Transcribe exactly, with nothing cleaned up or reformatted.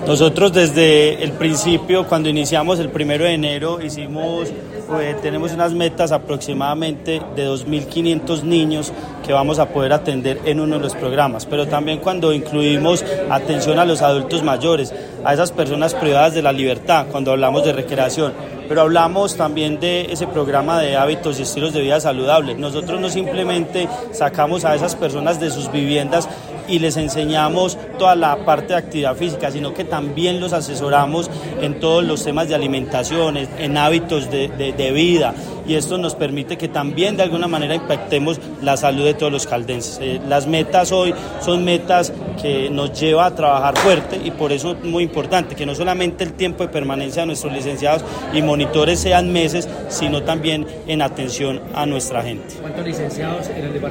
Nosotros desde el principio, cuando iniciamos el primero de enero, hicimos, eh, tenemos unas metas aproximadamente de dos mil quinientos niños que vamos a poder atender en uno de los programas, pero también cuando incluimos atención a los adultos mayores, a esas personas privadas de la libertad, cuando hablamos de recreación, pero hablamos también de ese programa de hábitos y estilos de vida saludables. Nosotros no simplemente sacamos a esas personas de sus viviendas y les enseñamos toda la parte de actividad física, sino que también los asesoramos en todos los temas de alimentación, en hábitos de, de, de vida, y esto nos permite que también de alguna manera impactemos la salud de todos los caldenses. Eh, las metas hoy son metas que nos lleva a trabajar fuerte, y por eso es muy importante que no solamente el tiempo de permanencia de nuestros licenciados y monitores sean meses, sino también en atención a nuestra gente. ¿Cuántos licenciados en el departamento?